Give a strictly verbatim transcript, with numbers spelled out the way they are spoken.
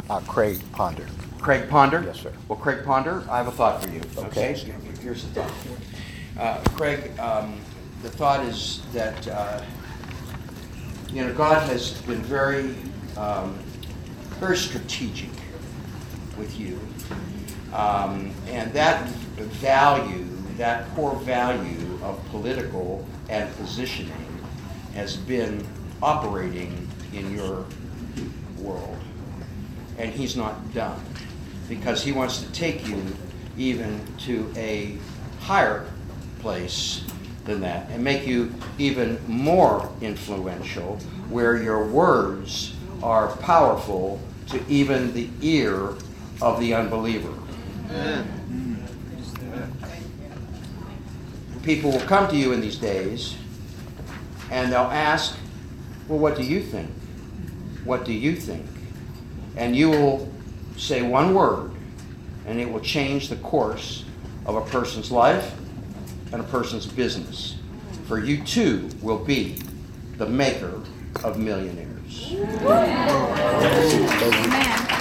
Uh, Craig Ponder. Craig Ponder? Yes, sir. Well, Craig Ponder, I have a thought for you. Okay. Okay, here's the thought. Uh, Craig, um, the thought is that, uh, you know, God has been very, um, very strategic with you. Um, and that value, that core value of political and positioning has been operating in your world. And he's not done, because he wants to take you even to a higher place than that and make you even more influential, where your words are powerful to even the ear of the unbeliever. Amen. People will come to you in these days and they'll ask, well, what do you think? What do you think? And you will say one word, and it will change the course of a person's life and a person's business. For you too will be the maker of millionaires. Amen.